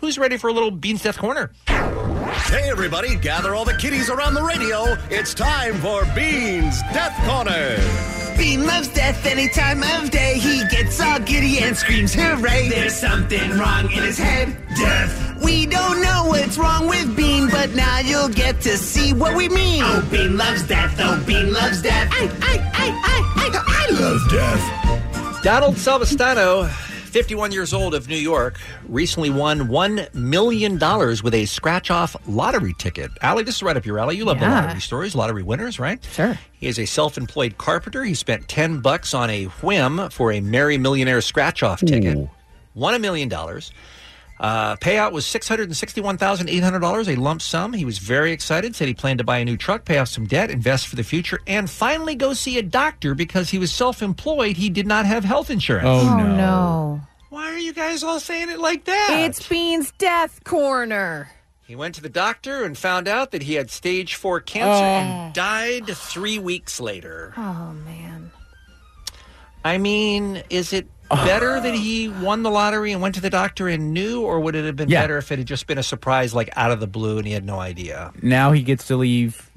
Who's ready for a little Bean's Death Corner? Hey, everybody, gather all the kitties around the radio. It's time for Bean's Death Corner. Bean loves death any time of day. He gets all giddy and screams hooray. There's something wrong in his head. Death. We don't know what's wrong with Bean, but now you'll get to see what we mean. Oh, Bean loves death. Oh, Bean loves death. I love death. Donald Salvestano, 51 years old, of New York, recently won $1 million with a scratch-off lottery ticket. Allie, this is right up your alley. You love the lottery stories, lottery winners, right? Sure. He is a self-employed carpenter. He spent $10 on a whim for a Merry Millionaire scratch-off ticket. Won $1 million. Payout was $661,800, a lump sum. He was very excited, said he planned to buy a new truck, pay off some debt, invest for the future, and finally go see a doctor because he was self-employed. He did not have health insurance. Oh, no. Why are you guys all saying it like that? It's Bean's Death Corner. He went to the doctor and found out that he had stage 4 cancer and died 3 weeks later. Oh, man. I mean, is it better that he won the lottery and went to the doctor and knew, or would it have been better if it had just been a surprise, like out of the blue, and he had no idea? Now he gets to leave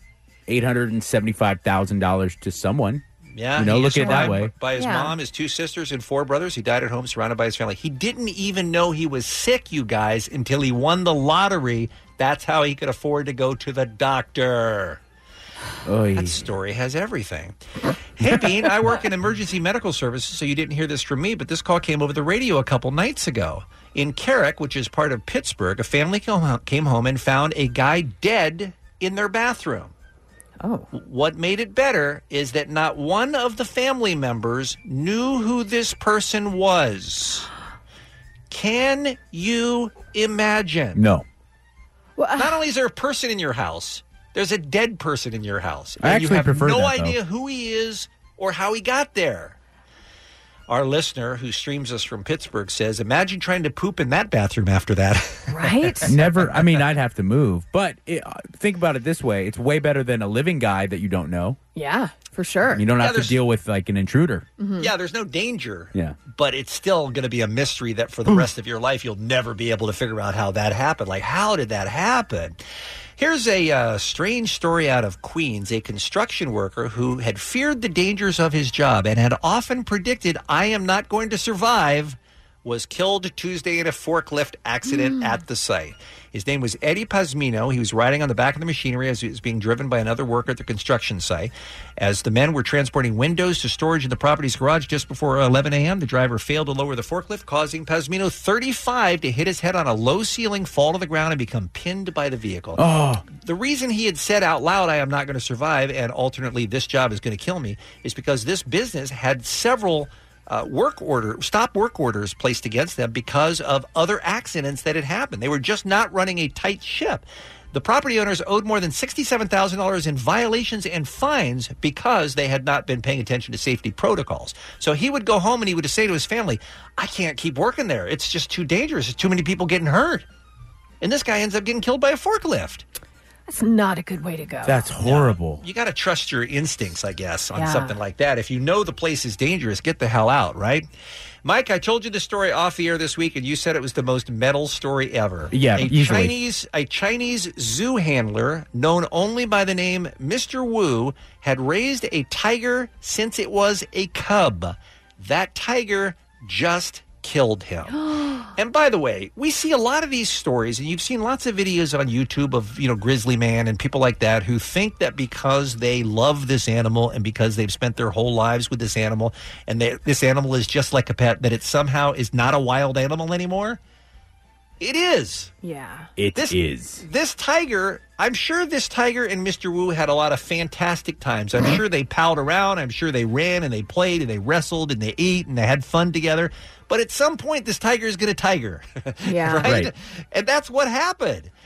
$875,000 to someone. Yeah, look at it that way. By his mom, his 2 sisters, and 4 brothers. He died at home, surrounded by his family. He didn't even know he was sick, you guys, until he won the lottery. That's how he could afford to go to the doctor. Oy. That story has everything. Hey, Bean, I work in emergency medical services, so you didn't hear this from me, but this call came over the radio a couple nights ago. In Carrick, which is part of Pittsburgh, a family came home and found a guy dead in their bathroom. Oh. What made it better is that not one of the family members knew who this person was. Can you imagine? No. Not only is there a person in your house, there's a dead person in your house. I And actually you have prefer no that, idea though. who he is or how he got there. Our listener, who streams us from Pittsburgh, says, imagine trying to poop in that bathroom after that. Right? Never. I mean, I'd have to move. But think about it this way. It's way better than a living guy that you don't know. Yeah, for sure. You don't have to deal with, like, an intruder. Mm-hmm. Yeah, there's no danger. Yeah. But it's still going to be a mystery that for the rest of your life, you'll never be able to figure out how that happened. Like, how did that happen? Here's a strange story out of Queens. A construction worker who had feared the dangers of his job and had often predicted, I am not going to survive, was killed Tuesday in a forklift accident at the site. His name was Eddie Pazmino. He was riding on the back of the machinery as he was being driven by another worker at the construction site. As the men were transporting windows to storage in the property's garage just before 11 a.m., the driver failed to lower the forklift, causing Pazmino, 35, to hit his head on a low ceiling, fall to the ground, and become pinned by the vehicle. Oh. The reason he had said out loud, I am not going to survive, and alternately, this job is going to kill me, is because this business had several stop work orders placed against them because of other accidents that had happened. They were just not running a tight ship. The property owners owed more than $67,000 in violations and fines because they had not been paying attention to safety protocols. So he would go home and he would say to his family, I can't keep working there. It's just too dangerous. There's too many people getting hurt. And this guy ends up getting killed by a forklift. That's not a good way to go. That's horrible. You got to trust your instincts, I guess, on something like that. If you know the place is dangerous, get the hell out, right? Mike, I told you the story off the air this week, and you said it was the most metal story ever. Yeah, a Chinese zoo handler, known only by the name Mr. Wu, had raised a tiger since it was a cub. That tiger just killed him. And by the way, we see a lot of these stories, and you've seen lots of videos on YouTube of, Grizzly Man and people like that who think that because they love this animal and because they've spent their whole lives with this animal and this animal is just like a pet, that it somehow is not a wild animal anymore. It is. Yeah. It is. This tiger, I'm sure this tiger and Mr. Wu had a lot of fantastic times. I'm sure they palled around. I'm sure they ran and they played and they wrestled and they ate and they had fun together. But at some point, this tiger is going to tiger. Yeah. Right? And that's what happened.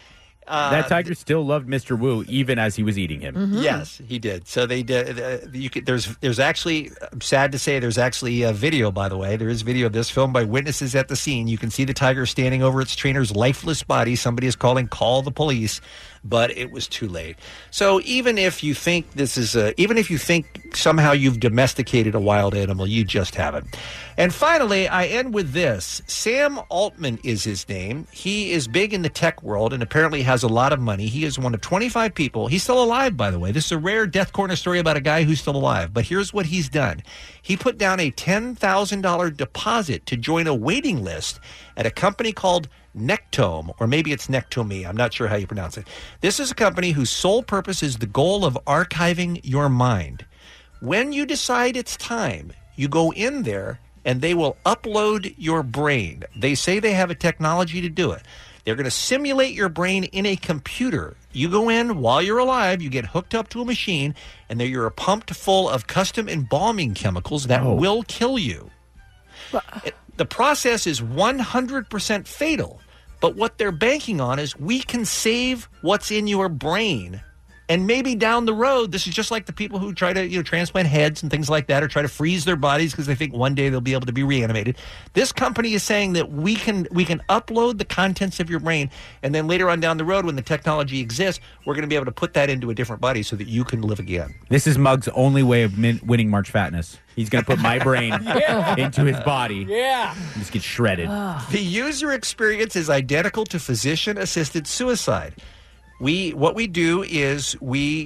That tiger still loved Mr. Wu even as he was eating him. Yes, he did. So they did. There's actually, I'm sad to say, there's actually a video. By the way, there is video of this filmed by witnesses at the scene. You can see the tiger standing over its trainer's lifeless body. Somebody is calling, call the police, but it was too late. So even if you think even if you think somehow you've domesticated a wild animal, you just haven't. And finally, I end with this. Sam Altman is his name. He is big in the tech world and apparently has a lot of money. He is one of 25 people. He's still alive, by the way. This is a rare Death Corner story about a guy who's still alive. But here's what he's done. He put down a $10,000 deposit to join a waiting list at a company called Nectome, or maybe it's Nectomy. I'm not sure how you pronounce it. This is a company whose sole purpose is the goal of archiving your mind. When you decide it's time, you go in there and they will upload your brain. They say they have a technology to do it. They're going to simulate your brain in a computer. You go in while you're alive, you get hooked up to a machine, and there you're pumped full of custom embalming chemicals that will kill you. The process is 100% fatal, but what they're banking on is we can save what's in your brain. And maybe down the road, this is just like the people who try to transplant heads and things like that, or try to freeze their bodies because they think one day they'll be able to be reanimated. This company is saying that we can upload the contents of your brain, and then later on down the road, when the technology exists, we're going to be able to put that into a different body so that you can live again. This is Mug's only way of winning March Fatness. He's going to put my brain into his body. Yeah. And just get shredded. The user experience is identical to physician-assisted suicide. What we do is we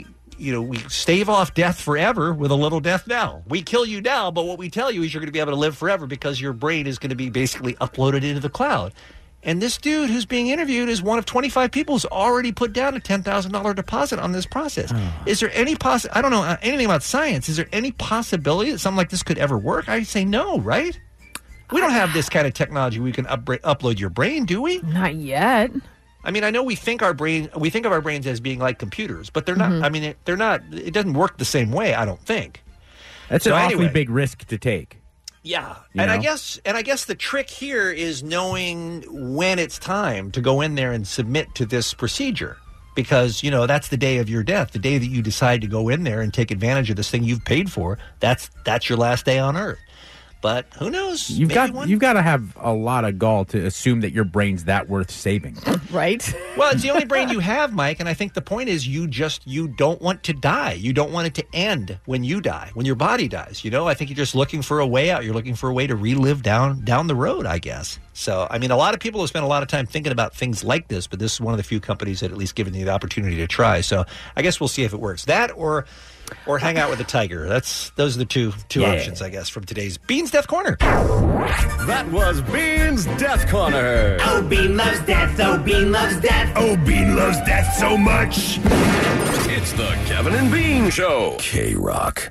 stave off death forever with a little death now. We kill you now, but what we tell you is you're going to be able to live forever because your brain is going to be basically uploaded into the cloud. And this dude who's being interviewed is one of 25 people who's already put down a $10,000 deposit on this process. Is there any I don't know anything about science. Is there any possibility that something like this could ever work? I say no, right? We don't have this kind of technology where we can upload your brain, do we? Not yet. I mean, I know we think of our brains as being like computers, but they're not. I mean, they're not. It doesn't work the same way, I don't think. That's an awfully big risk to take. Yeah, I guess the trick here is knowing when it's time to go in there and submit to this procedure, because that's the day of your death, the day that you decide to go in there and take advantage of this thing you've paid for. That's your last day on Earth. But who knows? You've got to have a lot of gall to assume that your brain's that worth saving. Right? Well, it's the only brain you have, Mike, and I think the point is you don't want to die. You don't want it to end when you die, when your body dies. I think you're just looking for a way out. You're looking for a way to relive down the road, I guess. So, I mean, a lot of people have spent a lot of time thinking about things like this, but this is one of the few companies that at least given you the opportunity to try. So I guess we'll see if it works. That or hang out with a tiger. Those are the two options, I guess, from today's Beans Death Corner. That was Beans Death Corner. Oh, Bean loves death. Oh, Bean loves death. Oh, Bean loves death so much. It's the Kevin and Bean Show. K-Rock.